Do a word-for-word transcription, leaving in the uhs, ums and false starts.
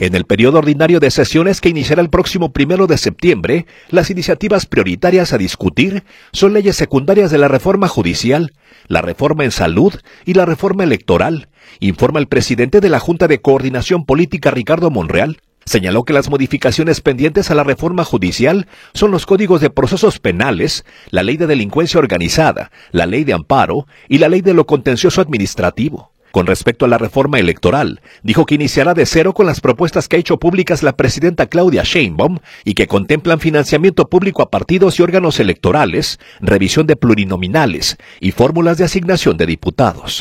En el periodo ordinario de sesiones que iniciará el próximo primero de septiembre, las iniciativas prioritarias a discutir son leyes secundarias de la reforma judicial, la reforma en salud y la reforma electoral, informa el presidente de la Junta de Coordinación Política, Ricardo Monreal. Señaló que las modificaciones pendientes a la reforma judicial son los códigos de procesos penales, la ley de delincuencia organizada, la ley de amparo y la ley de lo contencioso administrativo. Con respecto a la reforma electoral, dijo que iniciará de cero con las propuestas que ha hecho públicas la presidenta Claudia Sheinbaum y que contemplan financiamiento público a partidos y órganos electorales, revisión de plurinominales y fórmulas de asignación de diputados.